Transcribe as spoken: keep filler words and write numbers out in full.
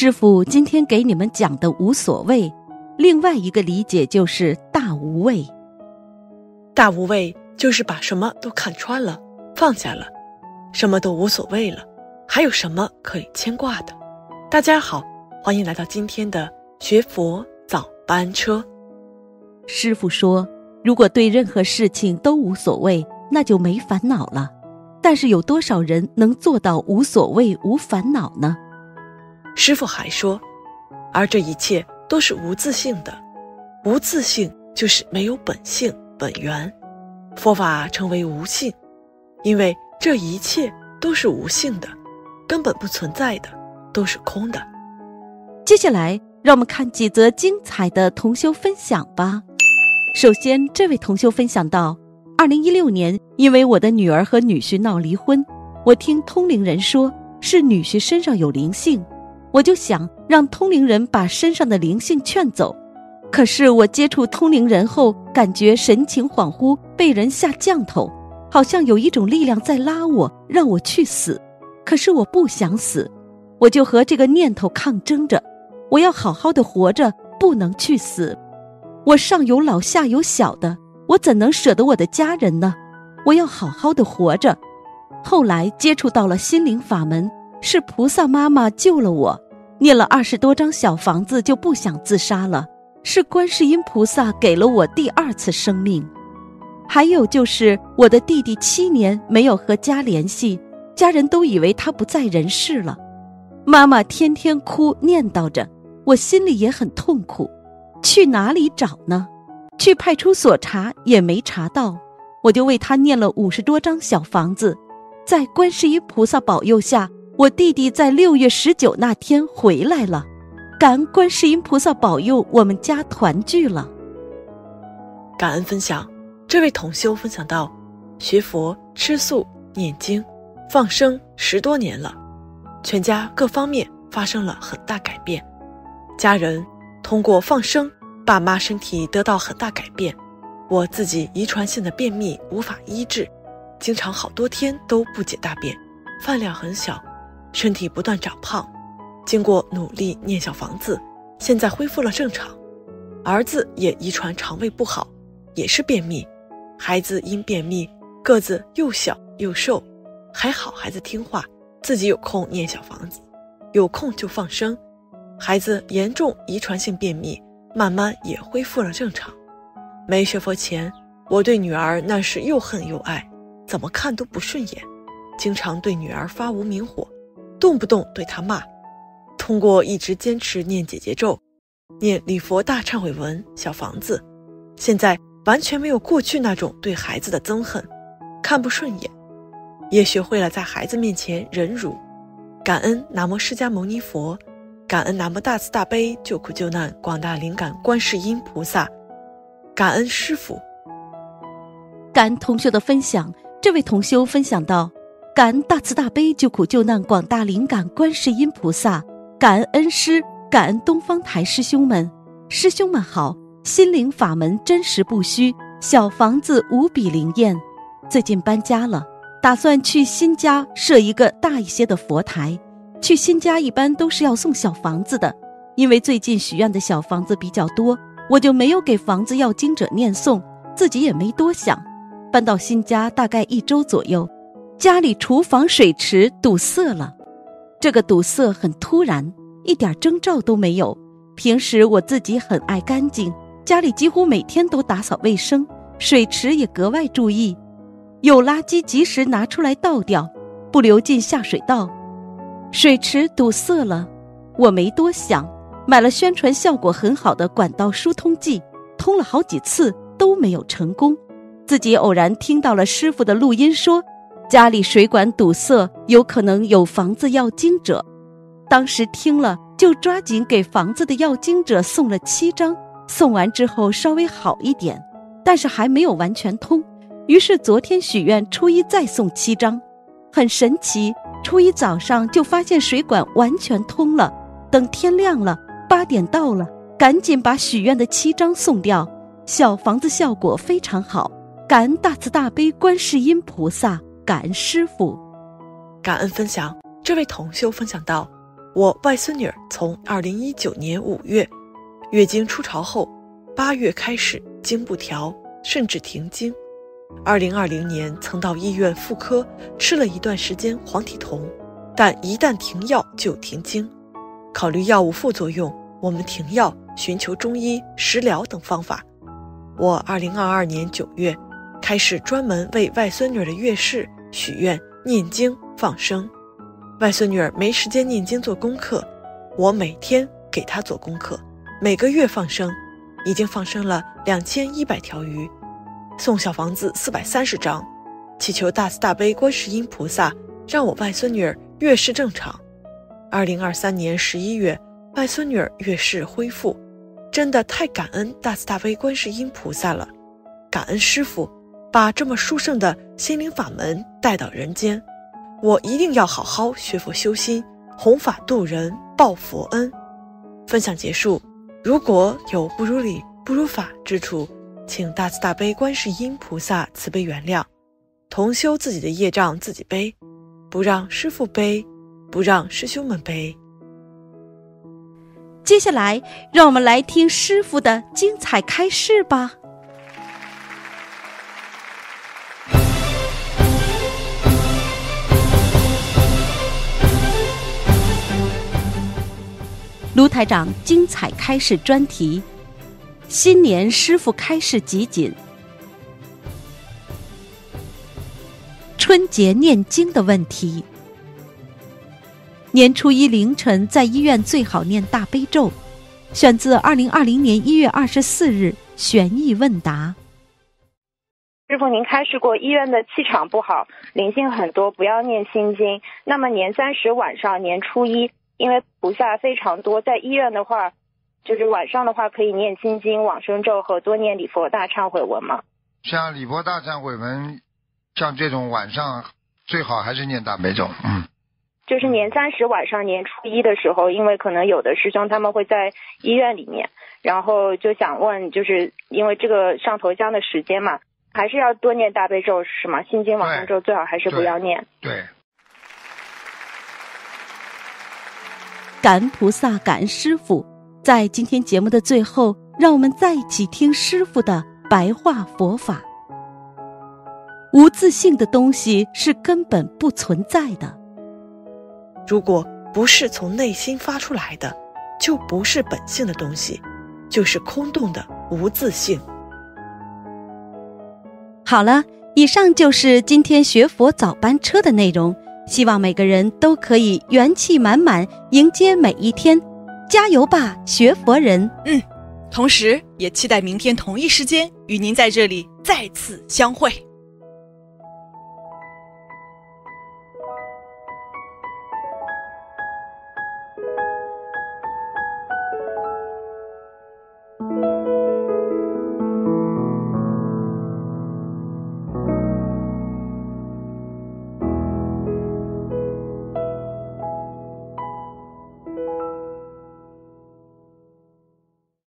师父今天给你们讲的无所谓，另外一个理解就是大无畏。 大无畏就是把什么都看穿了，放下了，什么都无所谓了，还有什么可以牵挂的？大家好，欢迎来到今天的学佛早班车。 师父说，如果对任何事情都无所谓，那就没烦恼了。但是有多少人能做到无所谓无烦恼呢？ 师父还说，而这一切都是无自性的，无自性就是没有本性本源，佛法称为无性，因为这一切都是无性的，根本不存在的，都是空的。 接下来让我们看几则精彩的同修分享吧。首先，这位同修分享到，二零一六年因为我的女儿和女婿闹离婚，我听通灵人说是女婿身上有灵性，我就想让通灵人把身上的灵性劝走。可是我接触通灵人后，感觉神情恍惚，被人下降头，好像有一种力量在拉我，让我去死。可是我不想死，我就和这个念头抗争着，我要好好的活着，不能去死。我上有老下有小的，我怎能舍得我的家人呢？我要好好的活着。后来接触到了心灵法门，是菩萨妈妈救了我，念了二十多张小房子就不想自杀了，是观世音菩萨给了我第二次生命。还有就是我的弟弟七年没有和家联系，家人都以为他不在人世了，妈妈天天哭念叨着，我心里也很痛苦。去哪里找呢？去派出所查也没查到，我就为他念了五十多张小房子。在观世音菩萨保佑下，我弟弟在六月十九那天回来了，感恩观世音菩萨保佑，我们家团聚了。 感恩分享，这位同修分享到，学佛、吃素、念经、放生十多年了，全家各方面发生了很大改变。家人通过放生，爸妈身体得到很大改变，我自己遗传性的便秘无法医治，经常好多天都不解大便，饭量很小，身体不断长胖。经过努力念小房子，现在恢复了正常。儿子也遗传肠胃不好，也是便秘，孩子因便秘个子又小又瘦，还好孩子听话，自己有空念小房子，有空就放生。孩子严重遗传性便秘，慢慢也恢复了正常。没学佛前，我对女儿那是又恨又爱，怎么看都不顺眼，经常对女儿发无名火，动不动对她骂。通过一直坚持念解结咒，念礼佛大忏悔文、小房子，现在完全没有过去那种对孩子的憎恨，看不顺眼，也学会了在孩子面前忍辱。感恩南无释迦牟尼佛，感恩南无大慈大悲救苦救难广大灵感观世音菩萨，感恩师父。 感恩同修的分享，这位同修分享到，感恩大慈大悲救苦救难广大灵感观世音菩萨，感恩恩师，感恩东方台师兄们。师兄们好，心灵法门真实不虚，小房子无比灵验。最近搬家了，打算去新家设一个大一些的佛台。去新家一般都是要送小房子的，因为最近许愿的小房子比较多，我就没有给房子要经者念诵，自己也没多想。搬到新家大概一周左右，家里厨房水池堵塞了。这个堵塞很突然，一点征兆都没有。平时我自己很爱干净，家里几乎每天都打扫卫生，水池也格外注意，有垃圾及时拿出来倒掉，不流进下水道。水池堵塞了，我没多想，买了宣传效果很好的管道疏通剂，通了好几次都没有成功。自己偶然听到了师父的录音说，家里水管堵塞，有可能有房子要经者。当时听了就抓紧给房子的要经者送了七张，送完之后稍微好一点，但是还没有完全通，于是昨天许愿初一再送七张。很神奇，初一早上就发现水管完全通了，等天亮了，八点到了，赶紧把许愿的七张送掉，小房子效果非常好。感恩大慈大悲观世音菩萨，感恩师父。 感恩分享，这位同修分享到， 我外孙女儿从二零一九年五月月经初潮后，八月开始经不调，甚至停经。二零二零年曾到医院妇科吃了一段时间黄体酮，但一旦停药就停经。考虑药物副作用，我们停药，寻求中医、食疗等方法。我二零二二年九月开始专门为外孙女儿的月事许愿、念经、放生。外孙女儿没时间念经做功课，我每天给她做功课，每个月放生，已经放生了两千一百条鱼，送小房子四百三十张，祈求大慈大悲观世音菩萨让我外孙女儿月事正常。二零二三年十一月，外孙女儿月事恢复，真的太感恩大慈大悲观世音菩萨了，感恩师父把这么殊胜的心灵法门带到人间。我一定要好好学佛修心，弘法度人，报佛恩。分享结束，如果有不如理不如法之处，请大慈大悲观世音菩萨慈悲原谅，同修自己的业障自己背，不让师父背，不让师兄们背。 接下来让我们来听师父的精彩开示吧。卢台长精彩开示专题：新年师父开示集锦。春节念经的问题。年初一凌晨在医院最好念大悲咒，选自二零二零年一月二十四日悬疑问答。 师父，您开示过医院的气场不好，灵性很多，不要念心经。那么年三十晚上，年初一，因为菩萨非常多，在医院的话，就是晚上的话可以念心经、往生咒和多念礼佛大忏悔文吗？ 像礼佛大忏悔文，像这种晚上最好还是念大悲咒。嗯， 就是年三十晚上、年初一的时候，因为可能有的师兄他们会在医院里面，然后就想问，就是因为这个上头香的时间嘛，还是要多念大悲咒是吗？心经、往生咒最好还是不要念。 对。对， 感恩菩萨，感恩师父。在今天节目的最后，让我们再一起听师父的白话佛法。无自性的东西是根本不存在的， 如果不是从内心发出来的，就不是本性的东西，就是空洞的无自性。 好了，以上就是今天学佛早班车的内容，希望每个人都可以元气满满迎接每一天，加油吧，学佛人！ 嗯，同时也期待明天同一时间与您在这里再次相会。